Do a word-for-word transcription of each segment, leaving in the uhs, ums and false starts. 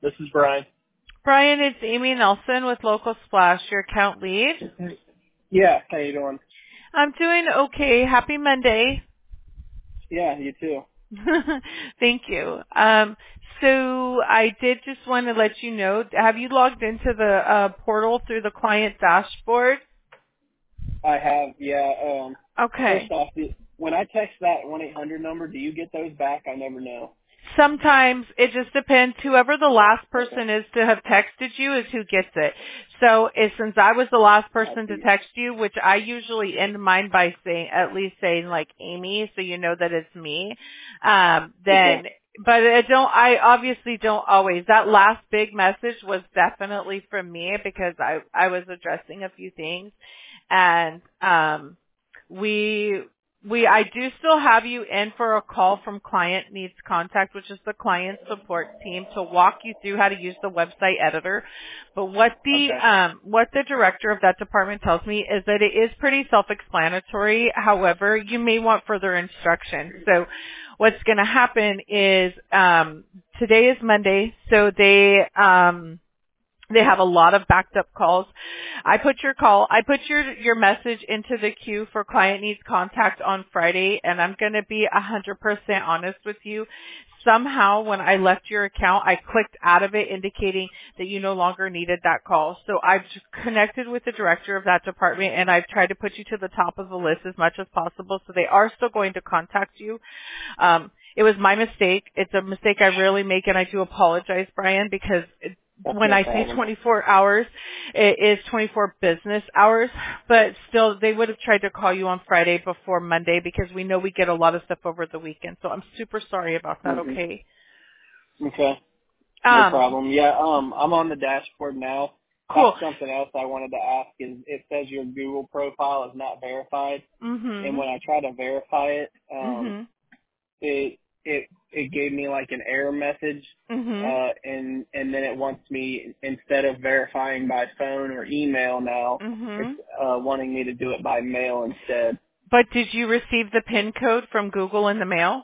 This is Brian. Brian, it's Amy Nelson with Local Splash, your account lead. Yeah, how you doing? I'm doing okay. Happy Monday. Yeah, you too. Thank you. Um, so I did just want to let you know, have you logged into the uh, portal through the client dashboard? I have, yeah. Um, Okay. first off, the- when I text that one eight hundred number, do you get those back? I never know. Sometimes it just depends. Whoever the last Okay. person is to have texted you is who gets it. So is, since I was the last I person to see. text you, which I usually end mine by saying, at least saying like Amy, so you know that it's me, um, Okay. then, but I don't, I obviously don't always. That last big message was definitely from me because I, I was addressing a few things and, um, we we I do still have you in for a call from Client Needs Contact, which is the client support team, to walk you through how to use the website editor. But what the Okay. um what the director of that department tells me is that it is pretty self-explanatory. However, you may want further instruction. So what's going to happen is um today is Monday, so they um They have a lot of backed up calls. I put your call, I put your, your message into the queue for Client Needs Contact on Friday, and I'm going to be one hundred percent honest with you. Somehow when I left your account, I clicked out of it indicating that you no longer needed that call. So I've just connected with the director of that department and I've tried to put you to the top of the list as much as possible. So they are still going to contact you. Um, it was my mistake. It's a mistake I rarely make and I do apologize, Brian, because it, That's when no I say problem. twenty-four hours, it is twenty-four business hours, but still they would have tried to call you on Friday before Monday because we know we get a lot of stuff over the weekend. So I'm super sorry about that, hmm okay? Okay. No Um, problem. Yeah, um, I'm on the dashboard now. That's cool. something else I wanted to ask is it says your Google profile is not verified. And Mhm. when I try to verify it, um, Mhm. it it it gave me like an error message, Mhm. uh, and and then it wants me, instead of verifying by phone or email now, it's Mhm. uh, wanting me to do it by mail instead. But did you receive the PIN code from Google in the mail?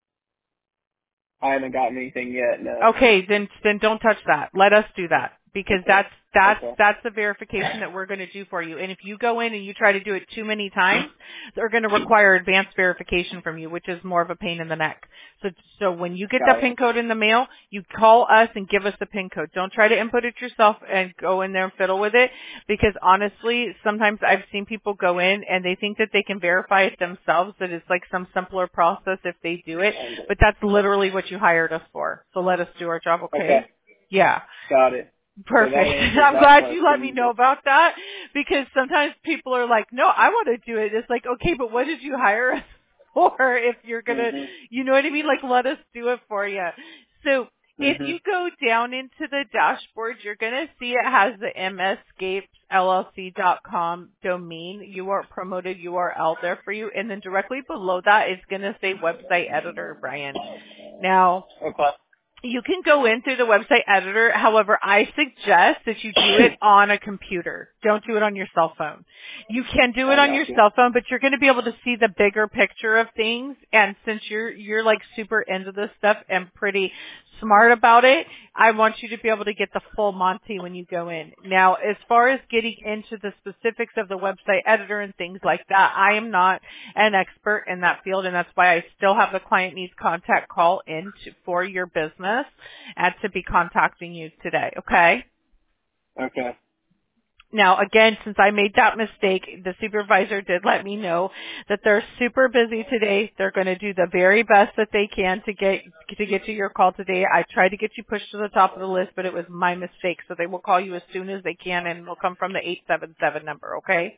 I haven't gotten anything yet. No. Okay, then then don't touch that. Let us do that because Okay. that's that's Okay. that's the verification that we're going to do for you. And if you go in and you try to do it too many times, they're going to require advanced verification from you, which is more of a pain in the neck. So so when you get the Got it. PIN code in the mail, you call us and give us the PIN code. Don't try to input it yourself and go in there and fiddle with it because honestly, sometimes I've seen people go in and they think that they can verify it themselves, that it's like some simpler process if they do it, but that's literally what you hired us for. So let us do our job, Okay. okay? Yeah. Got it. So that Perfect. answers I'm that glad you let me question. know about that because sometimes people are like, no, I want to do it. It's like, okay, but what did you hire us for if you're going to, Mhm. you know what I mean? Like, let us do it for you. So if Mhm. you go down into the dashboard, you're going to see it has the m s scapes l l c dot com domain. You are promoted U R L there for you. And then directly below that is going to say website editor, Brian. Now, Okay. you can go in through the website editor. However, I suggest that you do it on a computer. Don't do it on your cell phone. You can do it I on your got you. cell phone, but you're going to be able to see the bigger picture of things. And since you're, you're like super into this stuff and pretty smart about it, I want you to be able to get the full Monty when you go in. Now, as far as getting into the specifics of the website editor and things like that, I am not an expert in that field, and that's why I still have the client needs contact call in to, for your business and to be contacting you today, okay? Okay. Now, again, since I made that mistake, the supervisor did let me know that they're super busy today. They're going to do the very best that they can to get to get to your call today. I tried to get you pushed to the top of the list, but it was my mistake. So they will call you as soon as they can, and it'll come from the eight seven seven number, okay?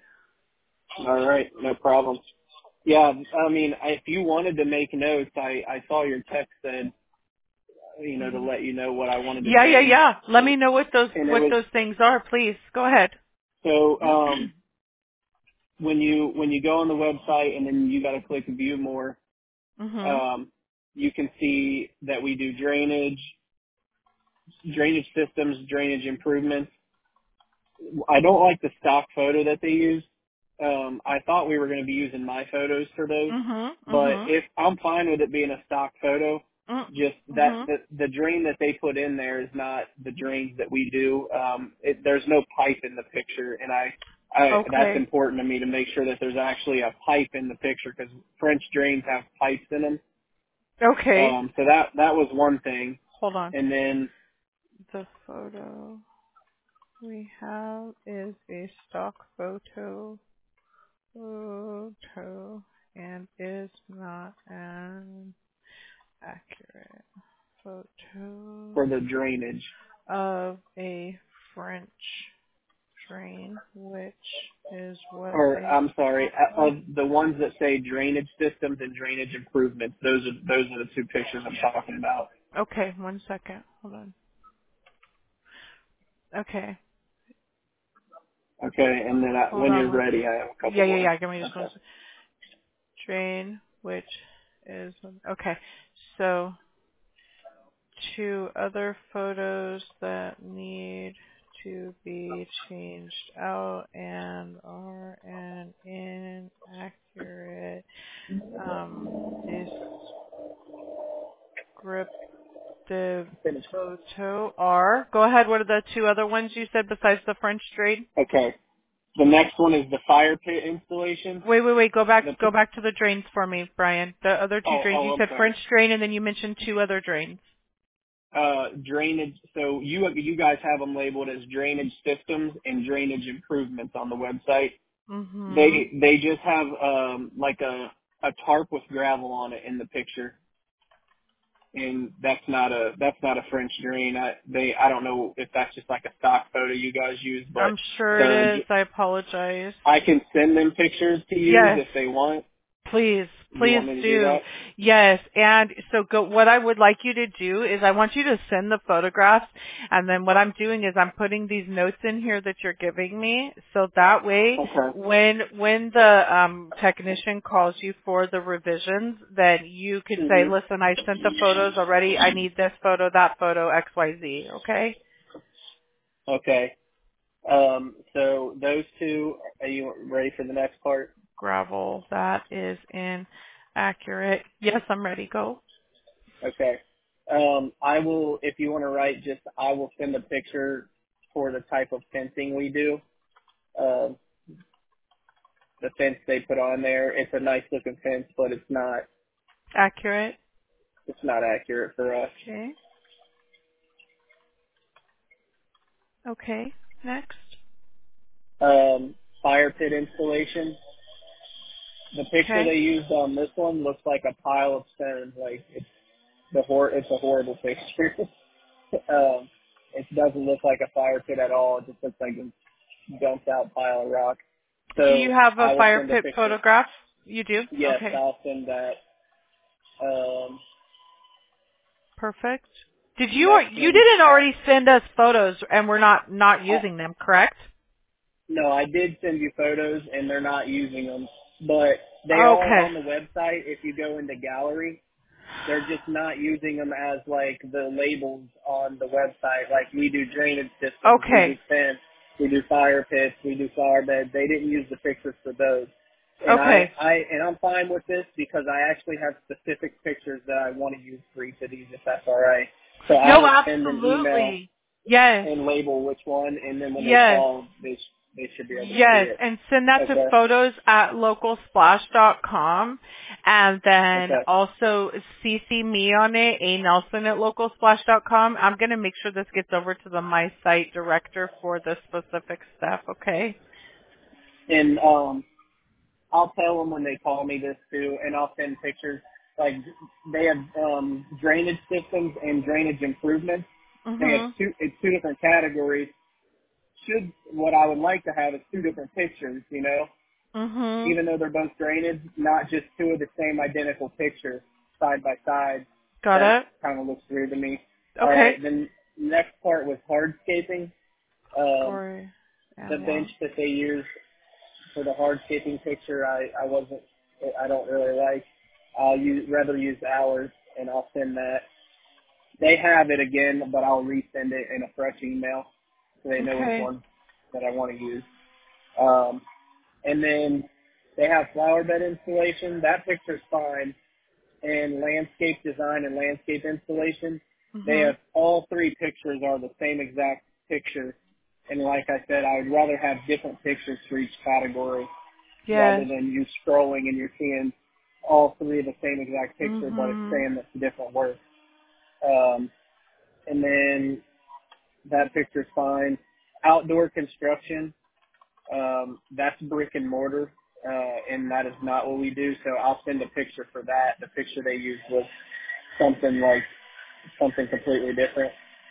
All right. No problem. Yeah. I mean, if you wanted to make notes, I I saw your text said, you know, to let you know what I wanted to Yeah, yeah, change, yeah. Let me know what those and it what was those things are, please. Go ahead. so. Um, when you when you go on the website and then you got to click View More, mhm. um, you can see that we do drainage, drainage systems, drainage improvements. I don't like the stock photo that they use. Um, I thought we were going to be using my photos for those, Mhm. but Mhm. if I'm fine with it being a stock photo, Just that Mm-hmm. the, the drain that they put in there is not the drains that we do. Um, it, there's no pipe in the picture, and I, I that's Okay. important to me to make sure that there's actually a pipe in the picture because French drains have pipes in them. Okay. Um, so that that was one thing, Hold on. and then The photo we have is a stock photo, photo, and is not an accurate photo for the drainage, of a French drain, which is what or they I'm sorry, uh, call. of the ones that say drainage systems and drainage improvements, those are those are the two pictures I'm talking about. Okay, one second. Hold on. Okay, Okay, and then I, hold when on. you're Let's. ready, I have a couple Yeah, yeah, more. yeah. Give me just one. Okay. second. Drain, which is okay. So two other photos that need to be changed out and are an inaccurate um, descriptive Finish. photo are. Go ahead. What are the two other ones you said besides the French drain? Okay. The next one is the fire pit installation. Wait, wait, wait. Go back. The Go back to the drains for me, Brian. The other two oh drains. You oh I'm said sorry. French drain, and then you mentioned two other drains. Uh, drainage. So you you guys have them labeled as drainage systems and drainage improvements on the website. Mm-hmm. They they just have um like a a tarp with gravel on it in the picture, and that's not a that's not a French drain. I they I don't know if that's just like a stock photo you guys use, but I'm sure it the is. I apologize. I can send them pictures to use Yes. if they want. Please, You please want me to do do. that? Yes, and so go, what I would like you to do is I want you to send the photographs, and then what I'm doing is I'm putting these notes in here that you're giving me, so that way Okay. when when the um, technician calls you for the revisions, then you can say, Mhm. listen, I sent the photos already. I need this photo, that photo, X, Y, Z. Okay? Okay. Um, so those two, are you ready for the next part? Gravel, that is inaccurate. Yes, I'm ready. Go. Okay. Um, I will, if you want to write, just I will send a picture for the type of fencing we do. Um, the fence they put on there, it's a nice looking fence, but it's not, Accurate. it's not accurate for us. Okay. Okay. Next. Um, fire pit installation. The picture Okay. they used on this one looks like a pile of stones. Like it's the hor- it's a horrible picture. um, it doesn't look like a fire pit at all. It just looks like a dumped out pile of rock. Do you So have a I will fire send a pit picture. photograph? You do? Yes, Okay. I'll send that. Um, Perfect. Did you next you one. didn't Uh, already send us photos and we're not not I, using them, correct? no, I did send you photos, and they're not using them, but they are Okay. on the website. If you go into gallery, they're just not using them as like the labels on the website. Like we do drainage systems, we do Okay. fence, we do fire pits, we do flower beds. They didn't use the pictures for those. And I, Okay. I, and I'm fine with this because I actually have specific pictures that I want to use for each of these, if that's all right. So I No, will send an email absolutely. Yes. and label which one, and then when they Yes. call, they sh- they should be able to see Yes, it. and send that to Okay. photos at local splash dot com, and then Okay. also C C me on it, A Nelson at local splash dot com. I'm going to make sure this gets over to the my site director for the specific stuff, okay? And um, I'll tell them when they call me this too, and I'll send pictures. Like they have um, drainage systems and drainage improvements. They have Mhm. two. It's two different categories. Should what I would like to have is two different pictures. You know, Mhm. even though they're both drainage, not just two of the same identical pictures side by side. Got That it? kind of looks weird to me. All right. Okay. Then next part was hardscaping. Um, Corey the and bench one. that they use for the hardscaping picture, I, I wasn't, I don't really like. I'll use, rather use ours, and I'll send that. They have it again, but I'll resend it in a fresh email so they know which Okay. one that I want to use. Um, and then they have flower bed installation. That picture's fine. and landscape design and landscape installation. They Mhm. have all three pictures are the same exact picture. And like I said, I would rather have different pictures for each category rather Yes. than you scrolling and you're seeing all three of the same exact picture, but it's Mhm. saying that's different work. Um, and then that picture's fine. Outdoor construction, um, that's brick and mortar, uh, and that is not what we do. So I'll send a picture for that. The picture they used was something like something completely different.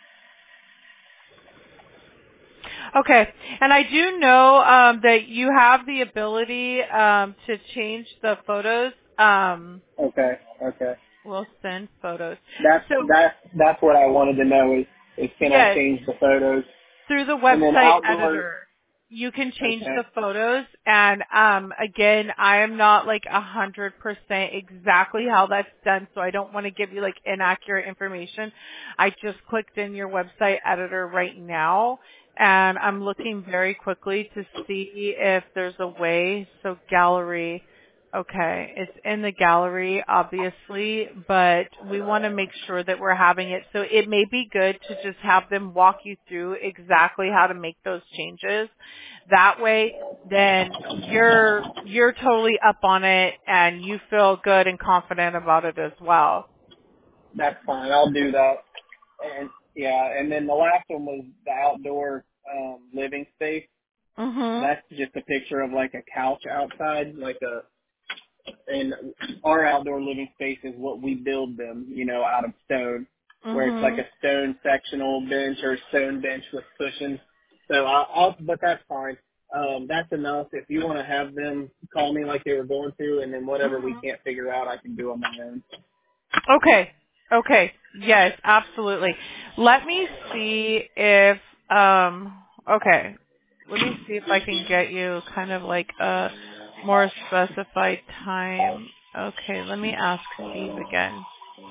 Okay. And I do know um, that you have the ability um, to change the photos. Um, Okay, okay. we'll send photos. That's So that's that's what I wanted to know is is can I yes, change the photos? through the And then website outdoor. editor, you can change Okay, the photos. And um, again, I am not like a hundred percent exactly how that's done, so I don't want to give you like inaccurate information. I just clicked in your website editor right now, and I'm looking very quickly to see if there's a way. So gallery. Okay, it's in the gallery, obviously, but we want to make sure that we're having it. So it may be good to just have them walk you through exactly how to make those changes. That way, then you're, you're totally up on it and you feel good and confident about it as well. that's fine. I'll do that. And yeah, and then the last one was the outdoor um, living space. Mhm. That's just a picture of like a couch outside, like a and our outdoor living space is what we build them, you know, out of stone, where it's like Mhm. a stone sectional bench or a stone bench with cushions. So I'll, I'll but that's fine. Um, that's enough. If you want to have them call me like they were going to, and then whatever we Mhm. can't figure out, I can do on my own. Okay. Okay. Yes, absolutely. Let me see if um okay. Let me see if I can get you kind of like a more specified time. Okay, let me ask Steve again.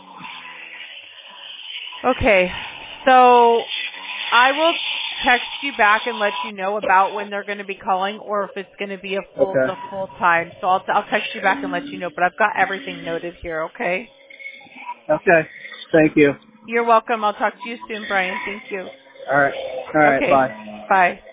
Okay. So I will text you back and let you know about when they're going to be calling or if it's going to be a full Okay. the full time. So I'll I'll text you back and let you know, but I've got everything noted here, okay? Okay. Thank you. You're welcome. I'll talk to you soon, Brian. Thank you. All right. All right. Okay. Bye. Bye.